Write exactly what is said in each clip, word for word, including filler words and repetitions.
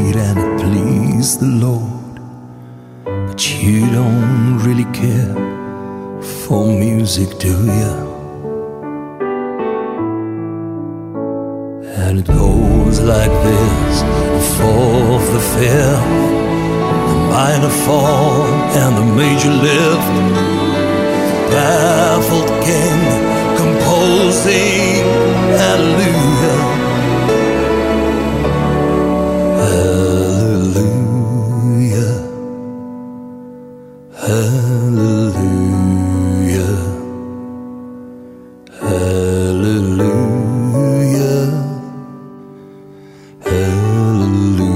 prayed and it pleased the Lord, but you don't really care for music, do you? And it goes like this: the fourth, the fifth, the minor fall and the major lift, baffled king composing hallelujah, hallelujah, hallelujah, hallelujah, hallelujah.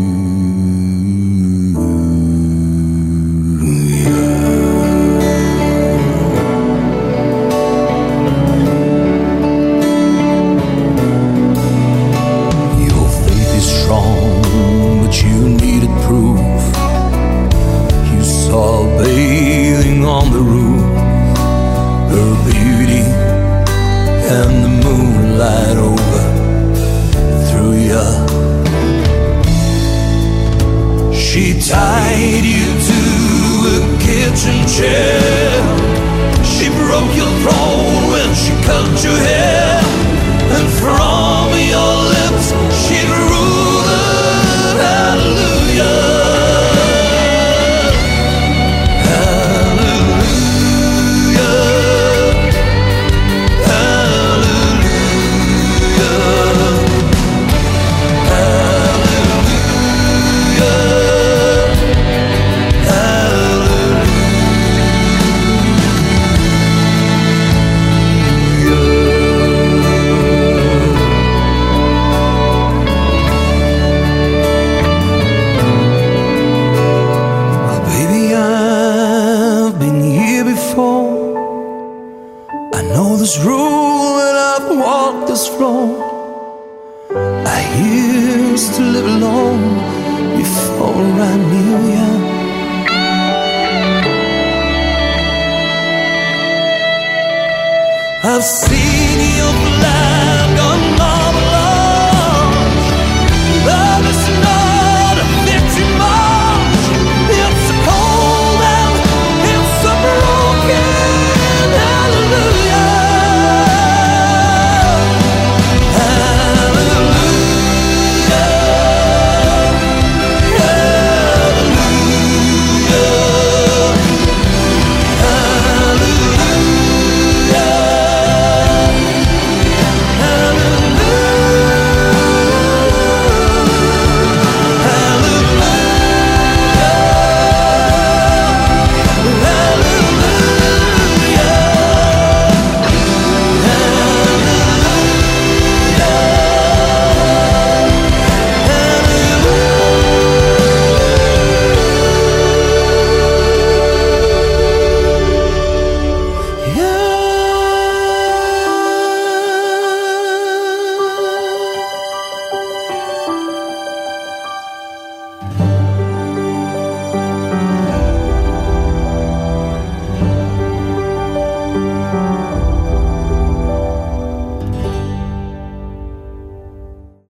You needed proof. You saw bathing on the roof, her beauty and the moonlight over through you. She tied you to a kitchen chair. She broke your throne when she cut your hair, and from your lips she drew the hallelujah, hallelujah, hallelujah, hallelujah, I know this rule and I've walked this road. I used to live alone before I knew you. I've seen